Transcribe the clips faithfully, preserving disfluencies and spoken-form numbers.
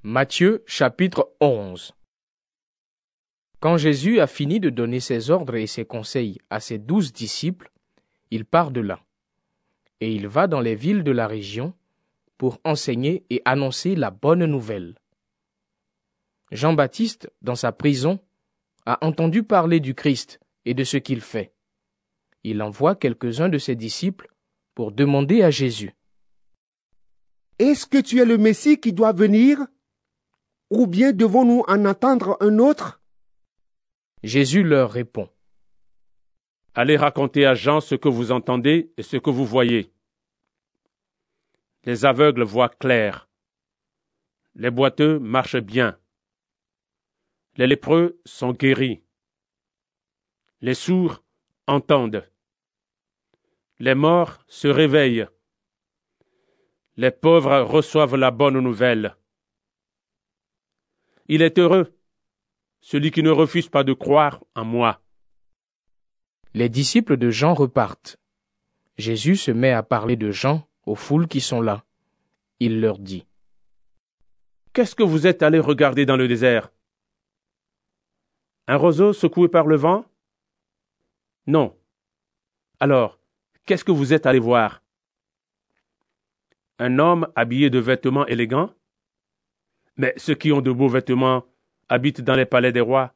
Matthieu chapitre onze. Quand Jésus a fini de donner ses ordres et ses conseils à ses douze disciples, il part de là, et il va dans les villes de la région pour enseigner et annoncer la bonne nouvelle. Jean-Baptiste, dans sa prison, a entendu parler du Christ et de ce qu'il fait. Il envoie quelques-uns de ses disciples pour demander à Jésus: « Est-ce que tu es le Messie qui doit venir ? Ou bien devons-nous en attendre un autre ?» Jésus leur répond: « Allez raconter à Jean ce que vous entendez et ce que vous voyez. Les aveugles voient clair. Les boiteux marchent bien. Les lépreux sont guéris. Les sourds entendent. Les morts se réveillent. Les pauvres reçoivent la bonne nouvelle. Il est heureux, celui qui ne refuse pas de croire en moi. » Les disciples de Jean repartent. Jésus se met à parler de Jean aux foules qui sont là. Il leur dit: « Qu'est-ce que vous êtes allés regarder dans le désert? Un roseau secoué par le vent? Non. Alors, qu'est-ce que vous êtes allés voir? Un homme habillé de vêtements élégants? Mais ceux qui ont de beaux vêtements habitent dans les palais des rois.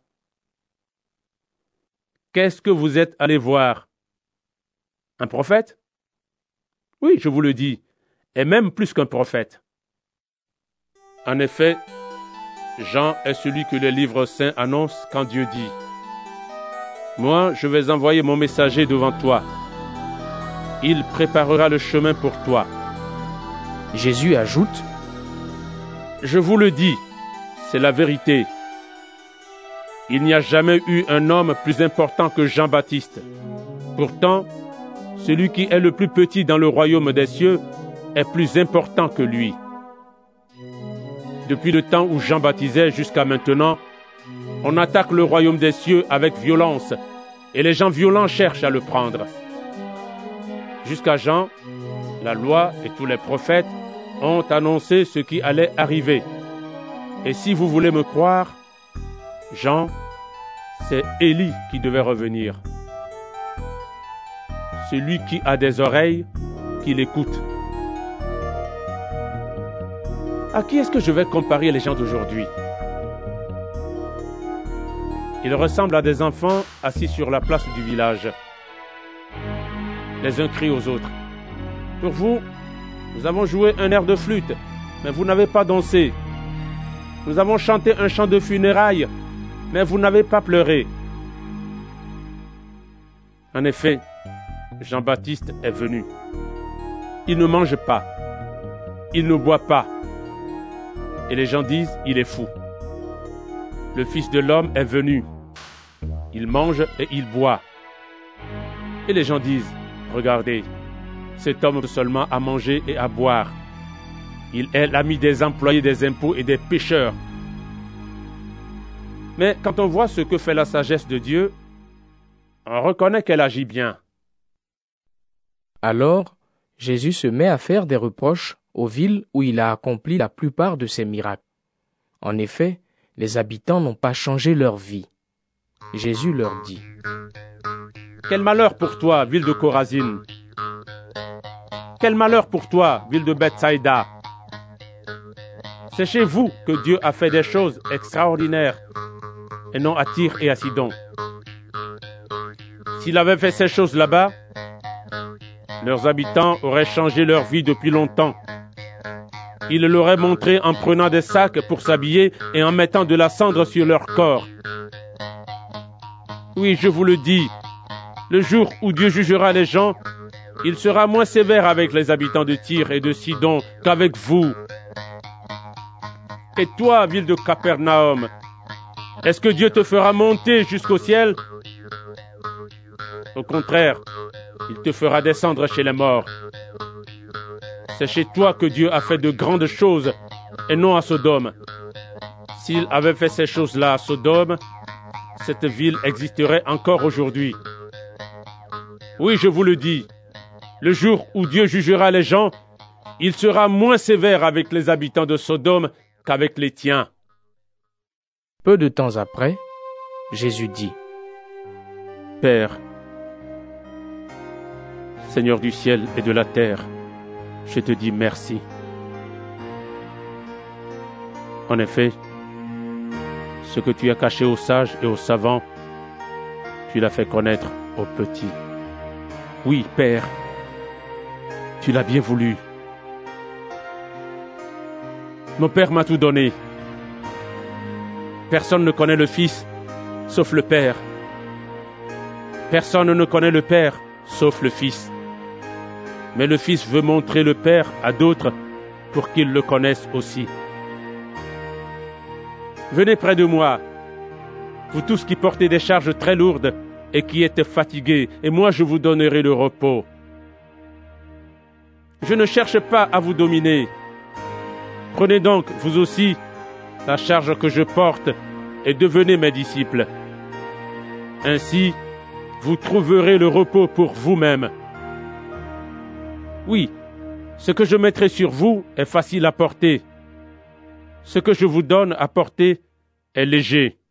Qu'est-ce que vous êtes allés voir? Un prophète? Oui, je vous le dis, et même plus qu'un prophète. En effet, Jean est celui que les livres saints annoncent quand Dieu dit: « Moi, je vais envoyer mon messager devant toi. Il préparera le chemin pour toi. » Jésus ajoute: « Je vous le dis, c'est la vérité. Il n'y a jamais eu un homme plus important que Jean-Baptiste. Pourtant, celui qui est le plus petit dans le royaume des cieux est plus important que lui. Depuis le temps où Jean baptisait jusqu'à maintenant, on attaque le royaume des cieux avec violence, et les gens violents cherchent à le prendre. Jusqu'à Jean, la loi et tous les prophètes ont annoncé ce qui allait arriver. Et si vous voulez me croire, Jean, c'est Élie qui devait revenir. Celui qui a des oreilles, qu'il écoute. » À qui est-ce que je vais comparer les gens d'aujourd'hui? Ils ressemblent à des enfants assis sur la place du village. Les uns crient aux autres: « Pour vous, nous avons joué un air de flûte, mais vous n'avez pas dansé. Nous avons chanté un chant de funérailles, mais vous n'avez pas pleuré. » En effet, Jean-Baptiste est venu. Il ne mange pas, il ne boit pas, et les gens disent: « Il est fou. » Le Fils de l'homme est venu. Il mange et il boit. Et les gens disent: « Regardez, cet homme seulement à manger et à boire. Il est l'ami des employés des impôts et des pécheurs. » Mais quand on voit ce que fait la sagesse de Dieu, on reconnaît qu'elle agit bien. Alors, Jésus se met à faire des reproches aux villes où il a accompli la plupart de ses miracles. En effet, les habitants n'ont pas changé leur vie. Jésus leur dit: « Quel malheur pour toi, ville de Chorazine! Quel malheur pour toi, ville de Bethsaïda! C'est chez vous que Dieu a fait des choses extraordinaires, et non à Tyr et à Sidon. S'il avait fait ces choses là-bas, leurs habitants auraient changé leur vie depuis longtemps. Il l'auraient montré en prenant des sacs pour s'habiller et en mettant de la cendre sur leur corps. Oui, je vous le dis, le jour où Dieu jugera les gens, il sera moins sévère avec les habitants de Tyr et de Sidon qu'avec vous. Et toi, ville de Capernaum, est-ce que Dieu te fera monter jusqu'au ciel? Au contraire, il te fera descendre chez les morts. C'est chez toi que Dieu a fait de grandes choses, et non à Sodome. S'il avait fait ces choses-là à Sodome, cette ville existerait encore aujourd'hui. Oui, je vous le dis, le jour où Dieu jugera les gens, il sera moins sévère avec les habitants de Sodome qu'avec les tiens. » Peu de temps après, Jésus dit: « Père, Seigneur du ciel et de la terre, je te dis merci. En effet, ce que tu as caché aux sages et aux savants, tu l'as fait connaître aux petits. Oui, Père, tu l'as bien voulu. Mon Père m'a tout donné. Personne ne connaît le Fils, sauf le Père. Personne ne connaît le Père, sauf le Fils. Mais le Fils veut montrer le Père à d'autres pour qu'ils le connaissent aussi. Venez près de moi, vous tous qui portez des charges très lourdes et qui êtes fatigués, et moi je vous donnerai le repos. Je ne cherche pas à vous dominer. Prenez donc, vous aussi, la charge que je porte et devenez mes disciples. Ainsi, vous trouverez le repos pour vous-même. Oui, ce que je mettrai sur vous est facile à porter. Ce que je vous donne à porter est léger.